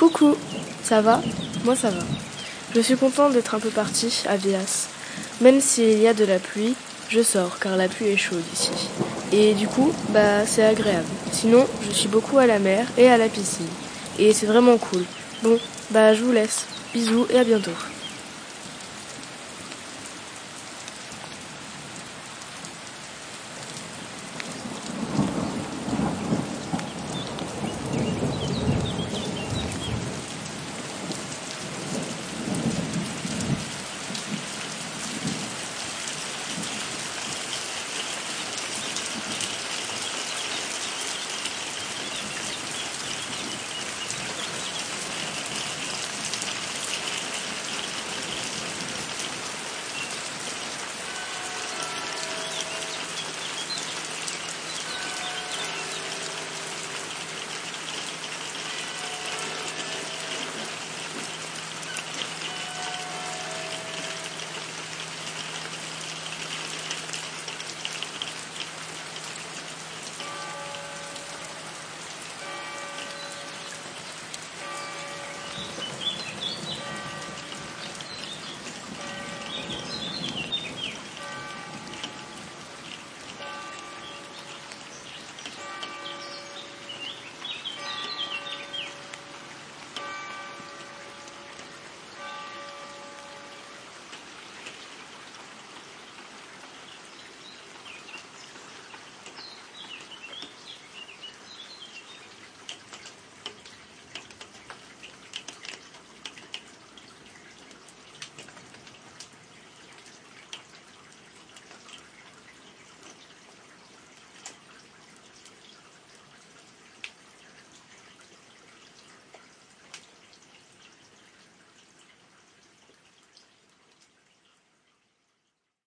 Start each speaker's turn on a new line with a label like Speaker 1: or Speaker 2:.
Speaker 1: Coucou, ça va? Moi ça va. Je suis contente d'être un peu partie à Véas. Même s'il y a de la pluie, je sors car la pluie est chaude ici. Et du coup, c'est agréable. Sinon, je suis beaucoup à la mer et à la piscine. Et c'est vraiment cool. Bon, je vous laisse. Bisous et à bientôt.